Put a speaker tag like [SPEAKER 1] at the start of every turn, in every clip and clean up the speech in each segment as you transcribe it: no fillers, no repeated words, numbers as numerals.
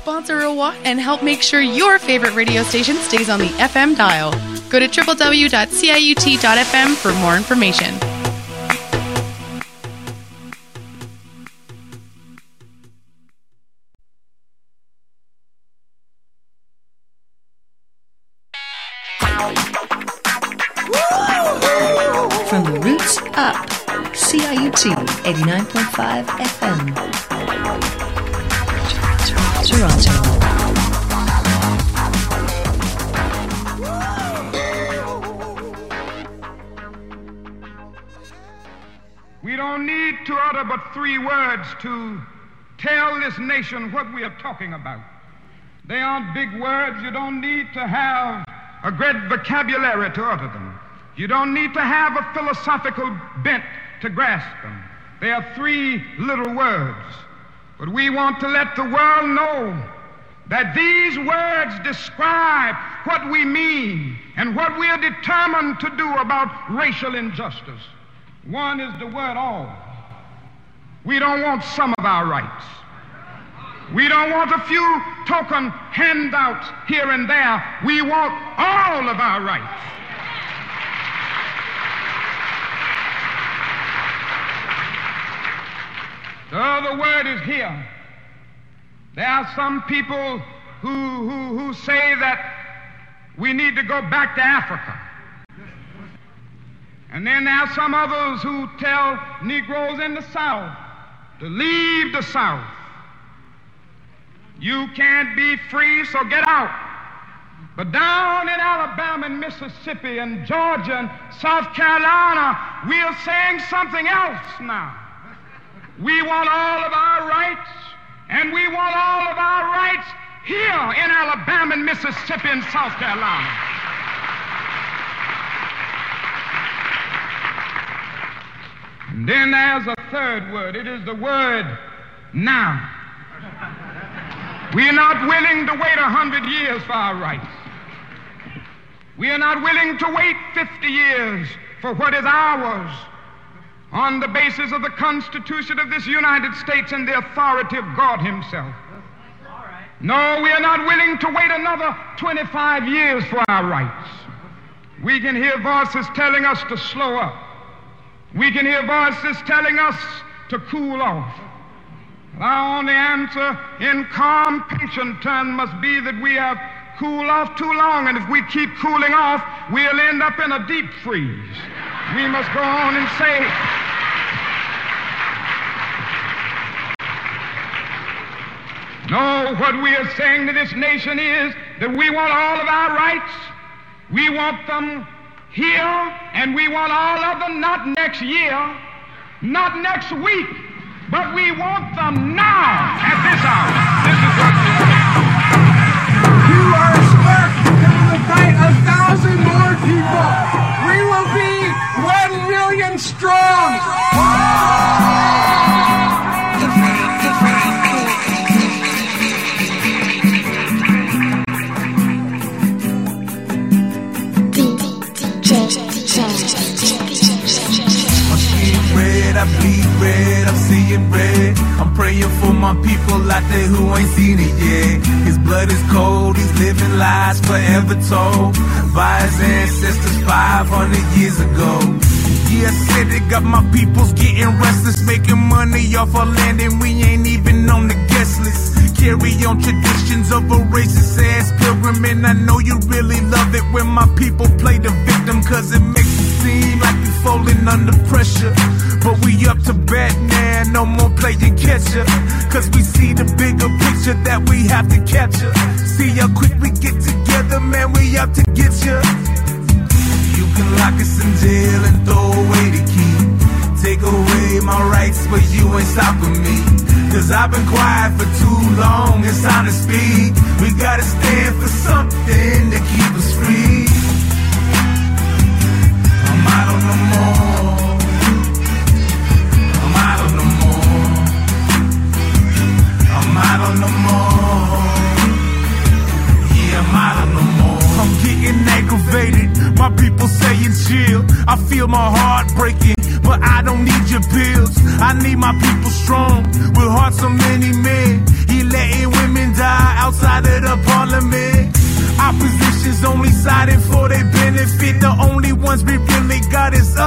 [SPEAKER 1] sponsor a walk, and help make sure your favorite radio station stays on the FM dial. Go to www.ciut.fm for more information.
[SPEAKER 2] From the roots up, CIUT 89.5 FM. Toronto.
[SPEAKER 3] We don't need to utter but 3 words to tell this nation what we are talking about. They aren't big words. You don't need to have a great vocabulary to utter them. You don't need to have a philosophical bent to grasp them. They are 3 little words. But we want to let the world know that these words describe what we mean and what we are determined to do about racial injustice. One is the word all. We don't want some of our rights. We don't want a few token handouts here and there. We want all of our rights. The other word is here. There are some people who say that we need to go back to Africa. And then there are some others who tell Negroes in the South to leave the South. You can't be free, so get out. But down in Alabama and Mississippi and Georgia and South Carolina, we are saying something else now. We want all of our rights, and we want all of our rights here in Alabama and Mississippi and South Carolina. And then there's a third word. It is the word now. We are not willing to wait 100 years for our rights. We are not willing to wait 50 years for what is ours on the basis of the Constitution of this United States and the authority of God Himself. No, we are not willing to wait another 25 years for our rights. We can hear voices telling us to slow up. We can hear voices telling us to cool off. Our only answer in calm, patient terms must be that we have cooled off too long, and if we keep cooling off, we'll end up in a deep freeze. We must go on and say, no, what we are saying to this nation is that we want all of our rights. We want them here, and we want all of them not next year, not next week, but we want them now at this hour. This is what we want.
[SPEAKER 4] You are a spark that will invite 1,000 more people. We will be 1 million strong.
[SPEAKER 5] I bleed red, I'm seeing red. I'm praying for my people out there who ain't seen it yet. His blood is cold, he's living lies forever told by his ancestors 500 years ago. Yeah, I said it got my peoples getting restless, making money off our land and we ain't even on the guest list. Carry on traditions of a racist ass pilgrim, and I know you really love it when my people play the victim, cause it makes it seem like we falling under pressure. But we up to bat now, no more playing catcher, cause we see the bigger picture that we have to capture. See how quick we get together, man, we up to get ya. You can lock us in jail and throw away the key, take away my rights, but you ain't stopping me. Cause I've been quiet for too long, it's time to speak. We gotta stand for something to keep us free. I'm out on the more. I'm out on the more. I'm out on the more. Yeah, I'm out on the more. I'm getting aggravated, my people saying chill. I feel my heart breaking, but I don't need your pills. I need my people strong, with hearts of many men. He letting women die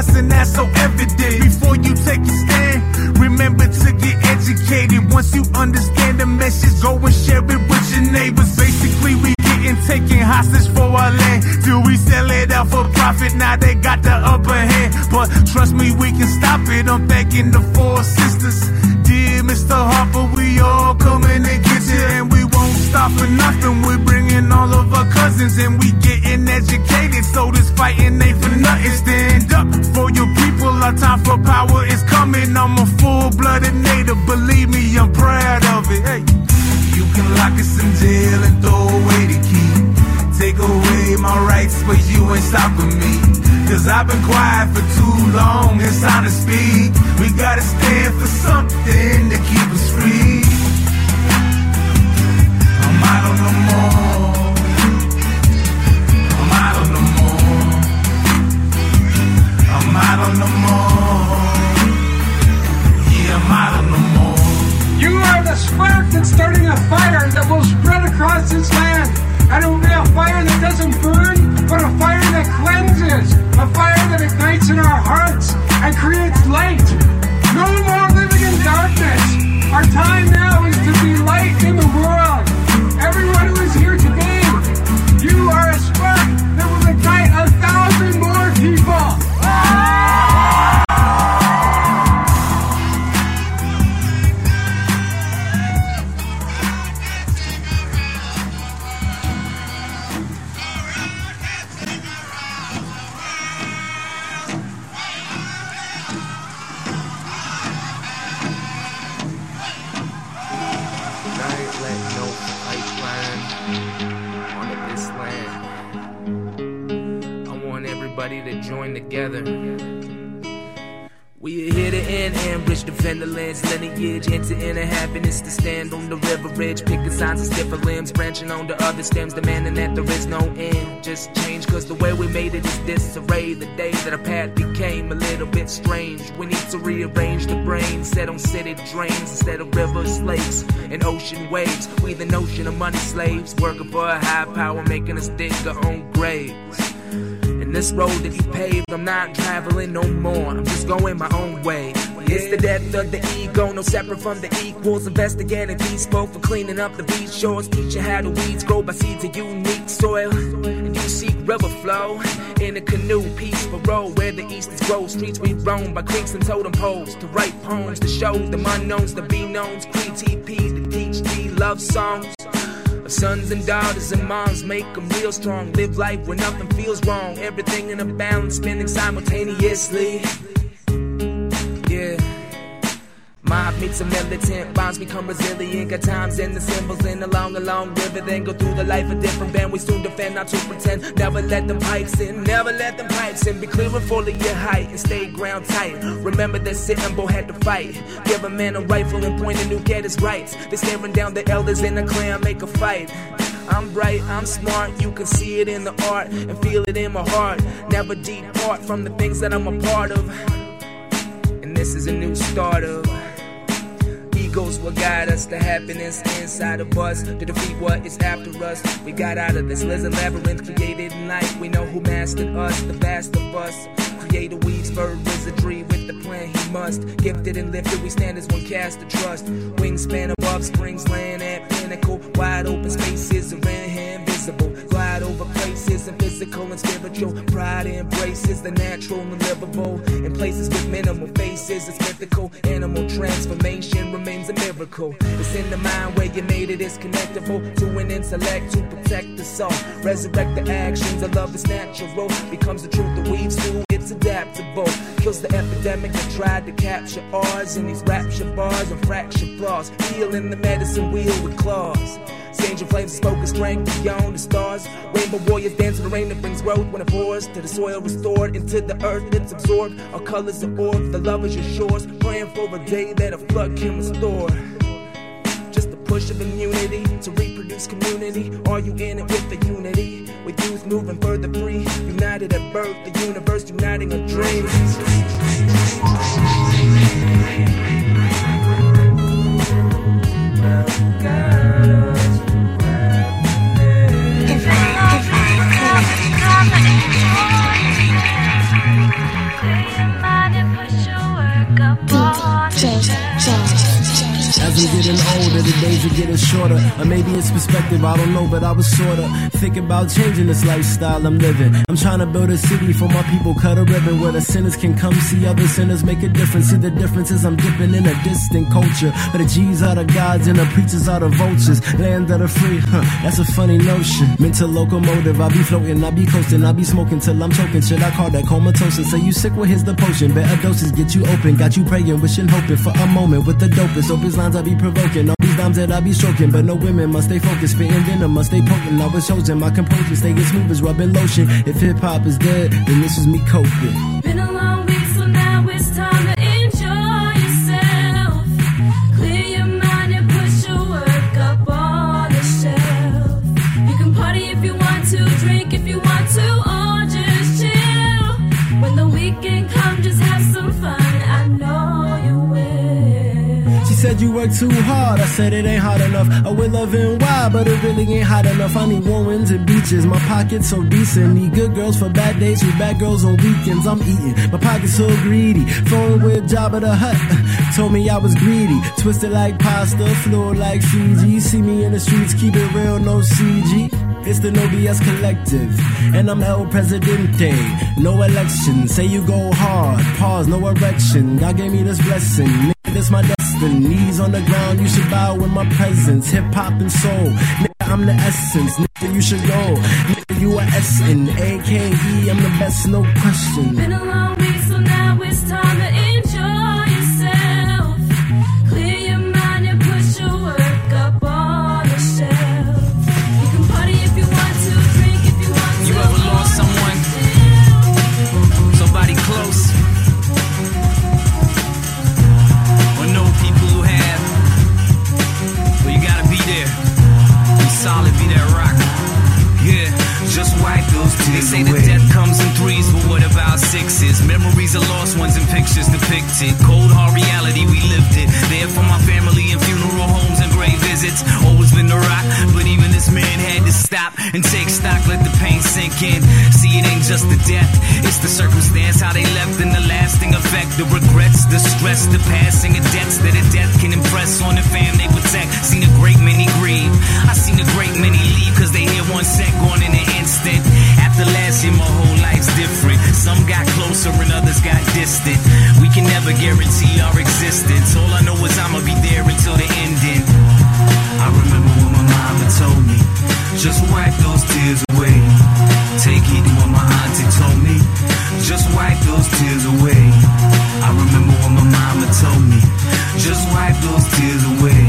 [SPEAKER 5] us, and that's so evident. Before you take a stand, remember to get educated. Once you understand the message, go and share it with your neighbors. Basically, we getting taken hostage for our land. Till we sell it out for profit, now they got the upper hand. But trust me, we can stop it. I'm thanking the four sisters. Dear Mr. Harper, we all coming to get you, and we won't stop for nothing. We're bringing all of our cousins, and we getting educated. So this fighting ain't for nothing. Stand up for your people. Our time for power is coming. I'm a full-blooded native. Believe me, I'm proud of it. Hey. You can lock us in jail and throw away the key. Take away my rights, but you ain't stopping me. Cause I've been quiet for too long, it's time to speak. We gotta stand for something to keep us free. I'm out on the more. I'm out on the more. I'm out on the more. Yeah, I'm out on the more.
[SPEAKER 4] You are the spark that's starting a fire that will spread across this land. And it will be a fire that doesn't burn, but a fire that cleanses. A fire that ignites in our hearts and creates light. No more living in darkness. Our time now is to be light in the world. Everyone who is here today, you are a spark that will ignite 1,000 more people.
[SPEAKER 6] To join together. We are here to end ambush, defend the land's lineage, enter inner happiness to stand on the river edge, picking signs of stiffer limbs, branching on to other stems, demanding that there is no end. Just change, cause the way we made it is disarray. The day that our path became a little bit strange. We need to rearrange the brain, set on city drains instead of rivers, lakes, and ocean waves. We the notion of money slaves, working for a high power, making us dig our own graves. This road that you paved, I'm not traveling no more. I'm just going my own way. It's the death of the ego, no separate from the equals. Investigating peaceful for cleaning up the beach shores. Teach you how the weeds grow by seeds of unique soil. And you seek river flow in a canoe, peaceful road where the east is grow. Streets we roam by creeks and totem poles. To write poems, to show them unknowns, the be-knowns. Creed TPs to teach thee love songs. Sons and daughters and moms, make them real strong. Live life where nothing feels wrong. Everything in a balance, spinning simultaneously. Yeah. Mob meets a militant, bonds become resilient. Got times in the symbols in a long river. Then go through the life of different band. We soon defend, not to pretend. Never let them pipes in, never let them pipes in. Be clear and full of your height and stay ground tight. Remember that Sitting Bull had to fight. Give a man a rifle and point a nuke at his rights. They staring down the elders in the clan, make a fight. I'm bright, I'm smart, you can see it in the art and feel it in my heart. Never depart from the things that I'm a part of. And this is a new start of egos will guide us to happiness inside of us, to defeat what is after us. We got out of this lizard labyrinth created in life. We know who mastered us, the best of us. Creator weaves for wizardry with the plan he must. Gifted and lifted, we stand as one cast of trust. Wingspan above springs, land at pinnacle. Wide open spaces are invisible. Glide over places and physical and spiritual. Pride embraces the natural and the livable. In places with minimal faces, it's mythical. Animal transformation remains a miracle. It's in the mind where you made it is connectable to an intellect to protect the soul. Resurrect the actions of love is natural. Becomes the truth that weaves through, it's adaptable. Kills the epidemic that tried to capture ours. In these rapture bars and fracture flaws. Healing the medicine wheel with claws. Angel flames spoken strength beyond the stars. Rainbow warriors dance in the rain that brings growth when it pours to the soil restored into the earth that's absorbed. Our colors are orbs, the love is your shores. Praying for a day that a flood can restore. Just a push of immunity to reproduce community. Are you in it with the unity? With youth moving further free, united at birth, the universe uniting our dreams.
[SPEAKER 7] getting shorter. Or maybe it's perspective, I don't know, but I was sorta thinking about changing this lifestyle I'm living. I'm trying to build a city for my people, cut a ribbon where the sinners can come see other sinners make a difference. See the difference is I'm dipping in a distant culture, but the G's are the gods and the preachers are the vultures. Land of the free, that's a funny notion. Mental locomotive, I be floating, I be coasting, I be smoking till I'm choking. Shit, I call that comatose. Say you sick, well here's the potion. Better doses get you open, got you praying, wishing, hoping for a moment with the dopest. Hope his lines I be provoking, all these dimes that I be stroking, but no women must stay focused, spitting venom must stay potent. I was chosen, my composure stay as smooth as rubbing lotion. If hip hop is dead, then this is me coping.
[SPEAKER 8] Been a long week, so now it's time to enjoy yourself. Clear your mind and put your work up on the shelf. You can party if you want to, drink if you want to, or just chill. When the weekend comes, just have some fun. I know you will.
[SPEAKER 7] She said you work too hard, I said it ain't hard enough. I will love and why, but it really ain't hot enough. I need warm winds and beaches, my pocket's so decent. Need good girls for bad days, with bad girls on weekends. I'm eating, my pocket's so greedy. Flowing with Jabba the Hutt, told me I was greedy. Twisted like pasta, fluid like Fiji. See me in the streets, keep it real, no CG. It's the No BS Collective, and I'm El Presidente. No election, say you go hard, pause, no erection. God gave me this blessing, nigga, this my destiny. Knees on the ground, you should bow with my presence. Hip hop and soul, nigga, I'm the essence. Nigga, you should go, nigga, you are S-N, A-K-E, I'm the best, no question.
[SPEAKER 8] Been a long week, so now it's time to enjoy yourself. Clear your mind and put your work up on the shelf. You can party if you want to, drink if you want to.
[SPEAKER 6] You ever lost someone? Somebody close? Or know people who have? Well, you gotta be there. Be solid, be that rock. Yeah, just wipe those tears. They say that death comes in threes, but what about sixes? Memories of lost ones and pictures depicted. Cold hard reality, we lived it. There for my family and funeral homes and grave visits. Always been the rock, but even this man had to stop and take stock, let the pain sink in. See, it ain't just the death, it's the circumstance, how they left and the lasting effect. The regrets, the stress, the passing of debts that a death can impress on the fam they protect. Seen a great many grieve, I seen a great many leave, cause they hear one sec, gone in an instant. After last year, my whole life's different. Some got closer and others got distant. We can never guarantee our existence. All I know is I'ma be there until the ending. I remember when my mama told me, just wipe those tears away. Take heed to what my auntie told me, just wipe those tears away. I remember when my mama told me, just wipe those tears away.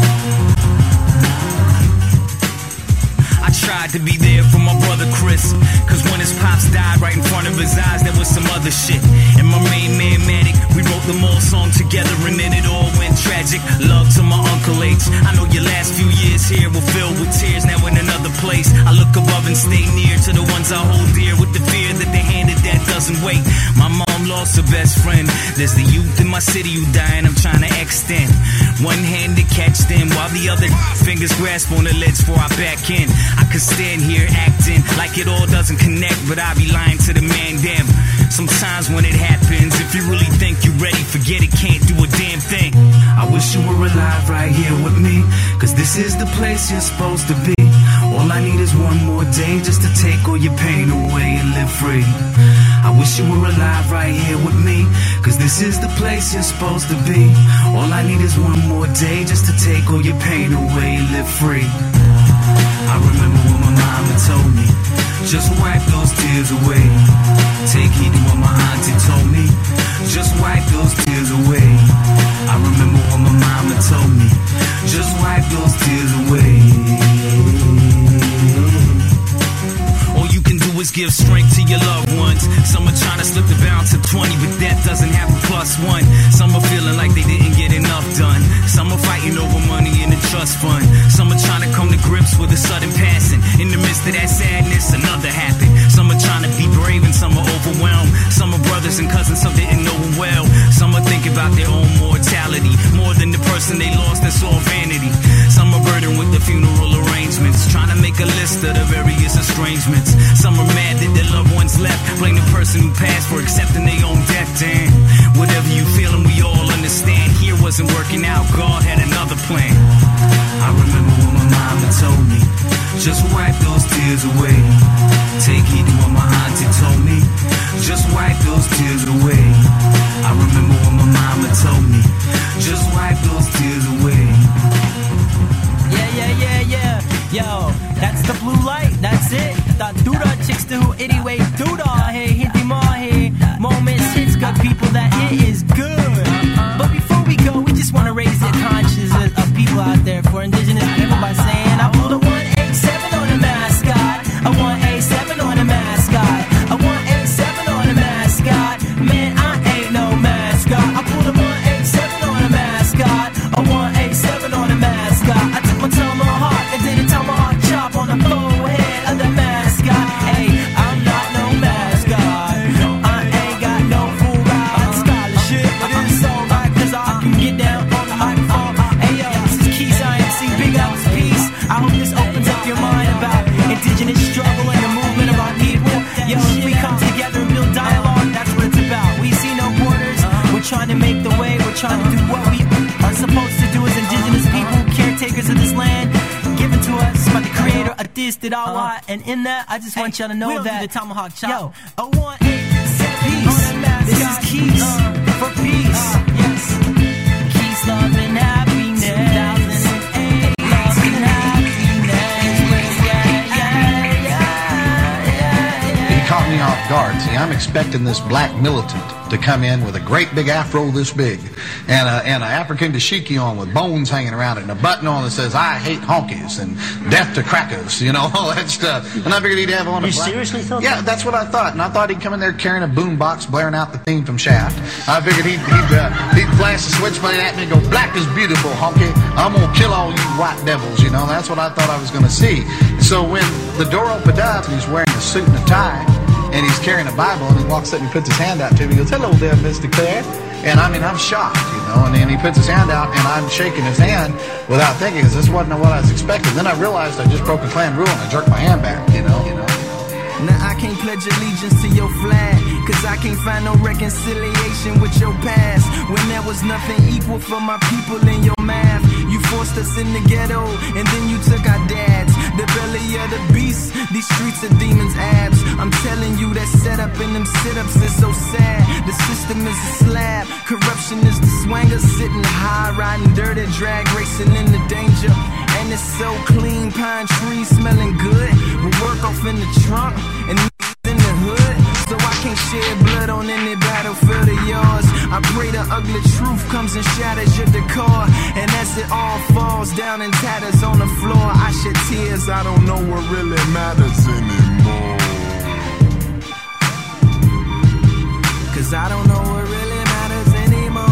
[SPEAKER 6] I tried to be there for my brother Chris, cause when his pops died right in front of his eyes, there was some other shit. And my main man Matic, we wrote them all song together and then it all went tragic. Love to my Uncle H, I know your last few years here were filled with tears, now in another place. I look above and stay near to the ones I hold dear, with the fear that the hand of death doesn't wait. My mom lost her best friend, there's the youth in my city who dying, I'm trying to extend one hand to catch them, while the other fingers grasp on the lids for our back end. I could stand here acting like it all doesn't connect, but I be lying to the man, damn. Sometimes when it happens, if you really think you're ready, forget it, can't do a damn thing. I wish you were alive right here with me, cause this is the place you're supposed to be. All I need is one more day just to take all your pain away and live free. I wish you were alive right here with me, cause this is the place you're supposed to be. All I need is one more day just to take all your pain away and live free. I remember when my mama told me, just wipe those tears away. Take heed to what my auntie told me, just wipe those tears away. I remember when my mama told me, just wipe those tears away. All you can do is give strength to your loved ones. Some are trying to slip the balance of 20, but that doesn't have a +1. Some are feeling like they didn't get enough done. Some are fighting over money in the trust fund. Some are trying to come to grips with a sudden passing. In the midst of that sadness, another happened. Some are trying to be brave and some are overwhelmed. Some are brothers and cousins, some didn't know them well. Some are thinking about their own mortality, more than the person they lost, that's all vanity. Some are burdened with the funeral arrangements, trying to make a list of the various estrangements. Some are mad that their loved ones left, blame the person who passed for accepting their own death. Damn, whatever you feeling, we all understand. Here wasn't working out, God had another plan. I
[SPEAKER 5] tears away. Take heed to what my auntie told me. Just wipe those tears away. I remember what my mama told me. Just wipe those tears away.
[SPEAKER 9] Yeah. Yo, that's the blue light, that's it. The Dura chicks do anyway. Dura, hey, hindi mo, hey. Moments hits good people that it is good. But before we go, we just want to raise the consciousness of people out there for indigenous people by saying, I pulled a 187 on the mascot. A 187 on the mascot. A 187 on the mascot. Man, I ain't no mascot. I pulled a 187 on the mascot. A 187 on the mascot. I took my tomahawk and did a tomahawk chop on the forehead of the mascot. Hey, I'm not no mascot. I ain't got no full ride scholarship, but it's alright 'cause I can get down on the microphone. Hey yo, this is Keys INC, big ups, peace. I hope this opens up your mind about indigenous struggle and the movement of our people. Yo, if we come together and build dialogue, that's what it's about. We see no borders. We're trying to make the way. We're trying to do what we are supposed to do as indigenous people, caretakers of this land, given to us by the creator of this, did Allah. And in that, I just want y'all to know that the tomahawk chop. Yo, a 187 peace. This is Keys for peace. Yes. Keys, love and happiness. 2008. Love and happiness. Yeah.
[SPEAKER 10] He caught me off guard. See, I'm expecting this black militant to come in with a great big afro this big and an African dashiki on with bones hanging around it and a button on that says I hate honkies and death to crackers, you know, all that stuff. And I figured he'd have on a
[SPEAKER 11] You seriously thought
[SPEAKER 10] Yeah,
[SPEAKER 11] that?
[SPEAKER 10] that's what I thought. And I thought he'd come in there carrying a boombox blaring out the theme from Shaft. I figured he'd flash the switchblade at me and go, black is beautiful, honky. I'm going to kill all you white devils, you know. That's what I thought I was going to see. So when the door opened up and he's wearing a suit and a tie, and he's carrying a Bible, and he walks up and he puts his hand out to me. He goes, hello there, Mr. Clare. And I mean, I'm shocked, you know. And then he puts his hand out, and I'm shaking his hand without thinking, because this wasn't what I was expecting. Then I realized I just broke a clan rule, and I jerked my hand back, you know.
[SPEAKER 5] Now I can't pledge allegiance to your flag, 'cause I can't find no reconciliation with your past. When there was nothing equal for my people in your math. You forced us in the ghetto, and then you took our dads. The belly of the beast, these streets are demons' abs. I'm telling you that setup in them sit-ups is so sad. The system is a slab, corruption is the swanger. Sitting high, riding dirty, drag racing in the danger. And it's so clean, pine trees smelling good. We work off in the trunk and in the hood. So I can't shed blood on any battlefield of yours. I pray the ugly truth comes and shatters your decor. And as it all falls down in tatters on the floor, I shed tears, I don't know what really matters anymore. 'Cause I don't know what really matters anymore.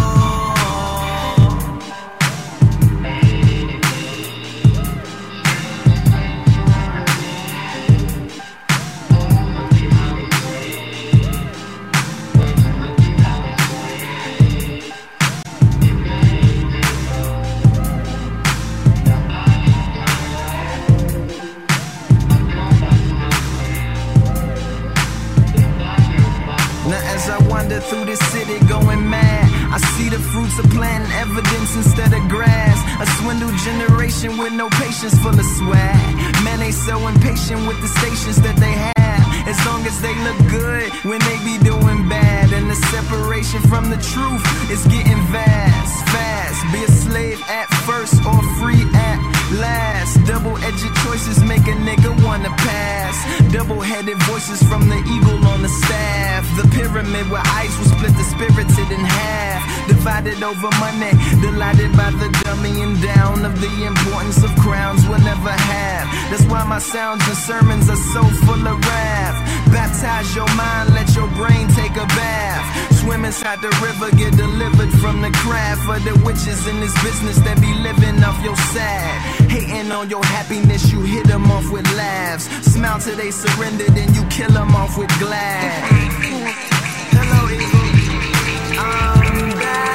[SPEAKER 5] Through this city going mad, I see the fruits of planting evidence instead of grass. A swindled generation with no patience, full of swag. Man, they so impatient with the stations that they have. As long as they look good when they be doing bad. And the separation from the truth is getting vast. Be a slave at first or free at last. Double-edged choices make a nigga wanna pass. Double-headed voices from the eagle on the staff. The pyramid where ice was split the spirited in half. Divided over money, delighted by the dumbing down of the importance of crowns we'll never have. That's why my sounds and sermons are so full of wrath. Baptize your mind, let your brain take a bath. Swim inside the river, get delivered from the craft of the witches in this business that be living off your sad. Hating on your happiness, you hit them off with laughs. Smile till they surrender, then you kill them off with glad. Hello, Eagle. I'm back.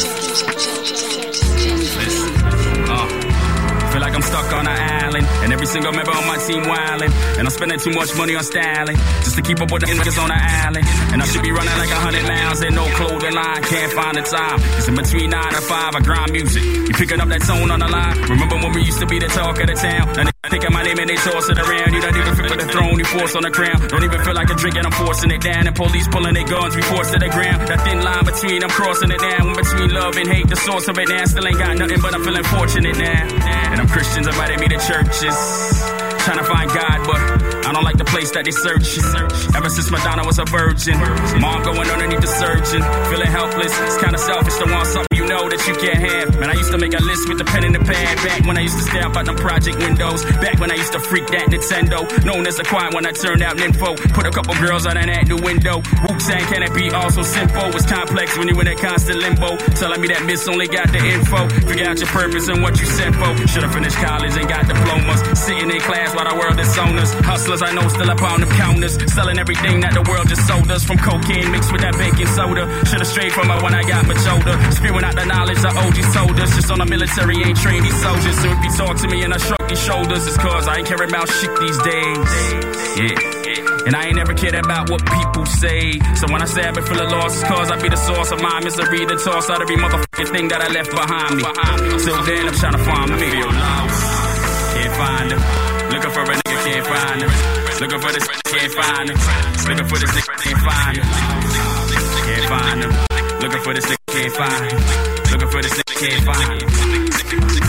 [SPEAKER 12] Feel like I'm stuck on an island, and every
[SPEAKER 11] single member on my team wildin'. And I'm spending too much money on styling just to keep up with the niggas on the island. And I should be running like 100 miles and no clothing line. Can't find the time. Cause in between 9 and 5, I grind music. You picking up that tone on the line. Remember when we used to be the talk of the town? And they think of my name and they toss it around. You don't even fit for the throne, you force on the crown. Don't even feel like a drink and I'm forcing it down. And police pulling their guns, we force to the ground. That thin line between, I'm crossing it down. In between love and hate, the source of it now. Still ain't got nothing, but I'm feeling fortunate now. And them Christians invited me to churches, trying to find God, but I don't like the place that they search. Ever since Madonna was a virgin, mom going underneath the surgeon, feeling helpless. It's kind of selfish to want something you know that you can't have. Man, I used to make a list with the pen and the pad. Back when I used to stare up at them project windows. Back when I used to freak that Nintendo. Known as the quiet when I turned out nympho. Put a couple girls on that new window. Wu-Tang, can it be also simple? It's complex when you in that constant limbo. Telling me that miss only got the info. Figure out your purpose and what you sent for. Should've finished college and got diplomas. Sitting in class while the world is on us. Hustlers I know still up on the counters. Selling everything that the world just sold us. From cocaine mixed with that baking soda. Should've strayed from her when I got my shoulder. Spewing out the knowledge that OG told us. Just on the military ain't trained these soldiers. So if you talk to me and I shrug these shoulders, it's cause I ain't caring about shit these days. Yeah. And I ain't never cared about what people say. So when I say I've been feeling lost, it's cause I be the source of my misery. The toss out every motherfucking thing that I left behind me. Till then I'm trying to find me. Feel lost, can't find him. Looking for a nigga, can't find him. Looking for this, can't find him. Looking for this nigga, can't find him. Can't find him. Looking for this nigga, can't find him. Looking for this nigga, can't find him.